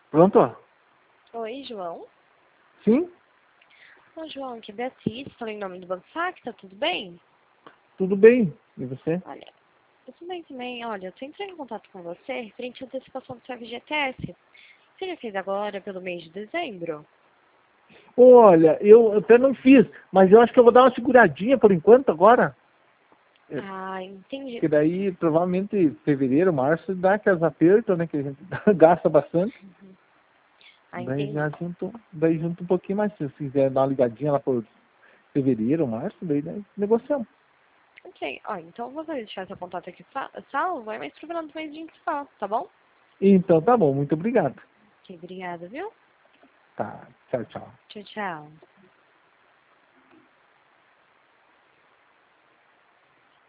Pronto? Oi, João. Sim? Ô, João, aqui é Beatriz, falei em nome do Banco Sac, tá tudo bem? Tudo bem. E você? Olha, eu tô bem também. Olha, eu tô entrando em contato com você referente à antecipação do seu FGTS. Você já fez agora pelo mês de dezembro? Olha, eu até não fiz, mas eu acho que eu vou dar uma seguradinha por enquanto agora. Ah, entendi. Porque daí, provavelmente, fevereiro, março, dá aquelas apertos, né? Que a gente gasta bastante. Ah, Daí entendi. já junto um pouquinho mais. Se você quiser dar uma ligadinha lá por fevereiro, março, daí negociamos. Ok, ó, então eu vou deixar seu contato aqui salvo, aí mais pro final do mês a gente se fala, tá bom? Então tá bom, muito obrigado. Ok, obrigada, viu? Tá, tchau, tchau. Tchau, tchau.